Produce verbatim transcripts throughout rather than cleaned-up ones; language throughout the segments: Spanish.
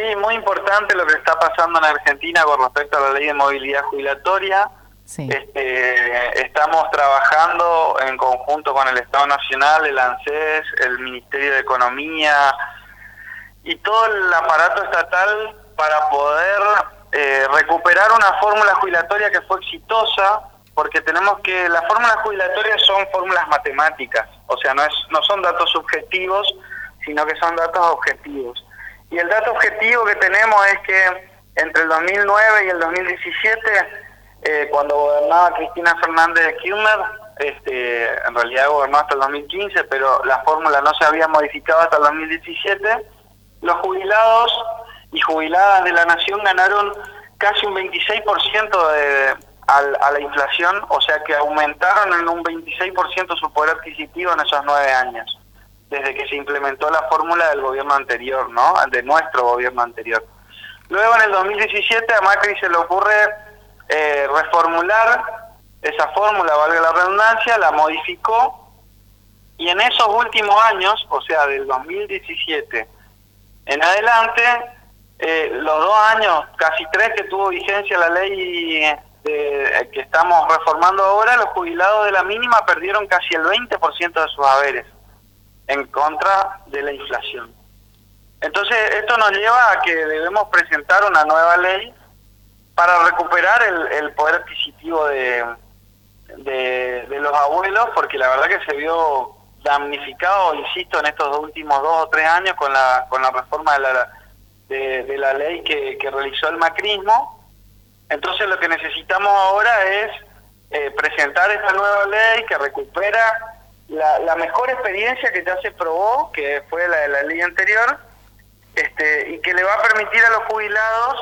Sí, muy importante lo que está pasando en Argentina con respecto a la ley de movilidad jubilatoria. Sí. Este, estamos trabajando en conjunto con el Estado Nacional, el ANSES, el Ministerio de Economía y todo el aparato estatal para poder eh, recuperar una fórmula jubilatoria que fue exitosa, porque tenemos que, las fórmulas jubilatorias son fórmulas matemáticas, o sea, no es, no son datos subjetivos, sino que son datos objetivos. Y el dato objetivo que tenemos es que entre el dos mil nueve y el dos mil diecisiete, eh, cuando gobernaba Cristina Fernández de Kirchner, este, en realidad gobernó hasta el dos mil quince, pero la fórmula no se había modificado hasta el dos mil diecisiete, los jubilados y jubiladas de la nación ganaron casi un veintiséis por ciento de, a, a la inflación, o sea que aumentaron en un veintiséis por ciento su poder adquisitivo en esos nueve años, desde que se implementó la fórmula del gobierno anterior, ¿no? De nuestro gobierno anterior. Luego en el dos mil diecisiete a Macri se le ocurre eh, reformular esa fórmula, valga la redundancia, la modificó, y en esos últimos años, o sea del dos mil diecisiete en adelante, eh, los dos años, casi tres que tuvo vigencia la ley de, que estamos reformando ahora, los jubilados de la mínima perdieron casi el veinte por ciento de sus haberes en contra de la inflación. Entonces esto nos lleva a que debemos presentar una nueva ley para recuperar el, el poder adquisitivo de, de, de los abuelos, porque la verdad que se vio damnificado, insisto, en estos últimos dos o tres años con la con la reforma de la de, de la ley que, que realizó el macrismo. Entonces lo que necesitamos ahora es eh, presentar esta nueva ley que recupera La, la mejor experiencia que ya se probó, que fue la de la ley anterior, este, y que le va a permitir a los jubilados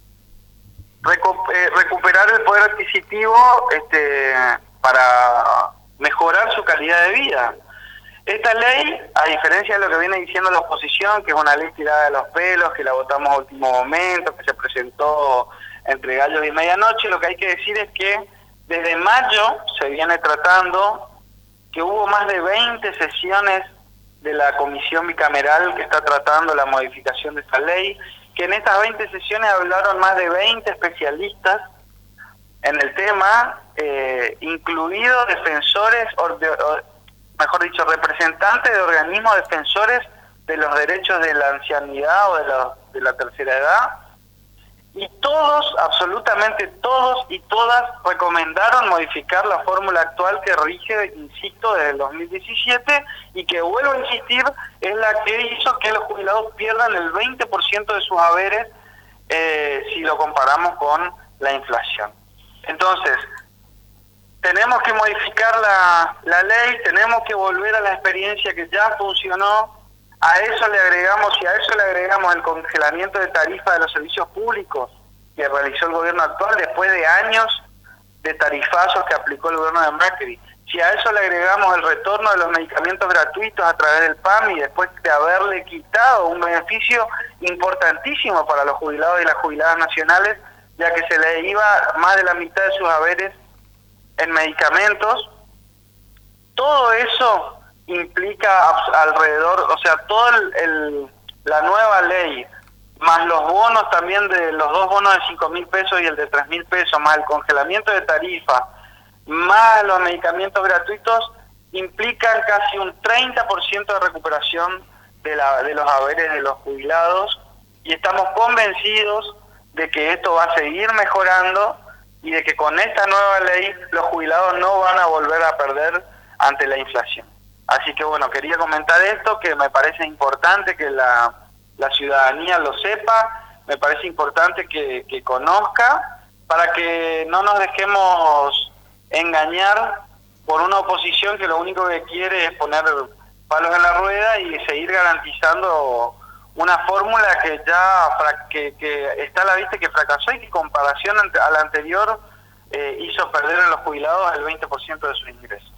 recu eh, recuperar el poder adquisitivo este, para mejorar su calidad de vida. Esta ley, a diferencia de lo que viene diciendo la oposición, que es una ley tirada de los pelos, que la votamos a último momento, que se presentó entre gallos y medianoche, lo que hay que decir es que desde mayo se viene tratando, que hubo más de veinte sesiones de la comisión bicameral que está tratando la modificación de esta ley, que en estas veinte sesiones hablaron más de veinte especialistas en el tema, eh, incluidos defensores, or, de, or, mejor dicho, representantes de organismos defensores de los derechos de la ancianidad o de la, de la tercera edad, y todos, absolutamente todos y todas, recomendaron modificar la fórmula actual que rige, insisto, desde el dos mil diecisiete, y que, vuelvo a insistir, es la que hizo que los jubilados pierdan el veinte por ciento de sus haberes eh, si lo comparamos con la inflación. Entonces, tenemos que modificar la, la ley, tenemos que volver a la experiencia que ya funcionó. A eso le agregamos, y a eso le agregamos el congelamiento de tarifa de los servicios públicos que realizó el gobierno actual después de años de tarifazos que aplicó el gobierno de Macri. Si a eso le agregamos el retorno de los medicamentos gratuitos a través del P A M y después de haberle quitado un beneficio importantísimo para los jubilados y las jubiladas nacionales, ya que se le iba más de la mitad de sus haberes en medicamentos, todo eso implica alrededor, o sea, todo el, el, la nueva ley, más los bonos también, de los dos bonos de cinco mil pesos y el de tres mil pesos, más el congelamiento de tarifa, más los medicamentos gratuitos, implican casi un treinta por ciento de recuperación de, la, de los haberes de los jubilados, y estamos convencidos de que esto va a seguir mejorando y de que con esta nueva ley los jubilados no van a volver a perder ante la inflación. Así que bueno, quería comentar esto, que me parece importante que la, la ciudadanía lo sepa, me parece importante que, que conozca, para que no nos dejemos engañar por una oposición que lo único que quiere es poner palos en la rueda y seguir garantizando una fórmula que ya que, que está a la vista que fracasó y que en comparación a la anterior eh, hizo perder a los jubilados el veinte por ciento de sus ingresos.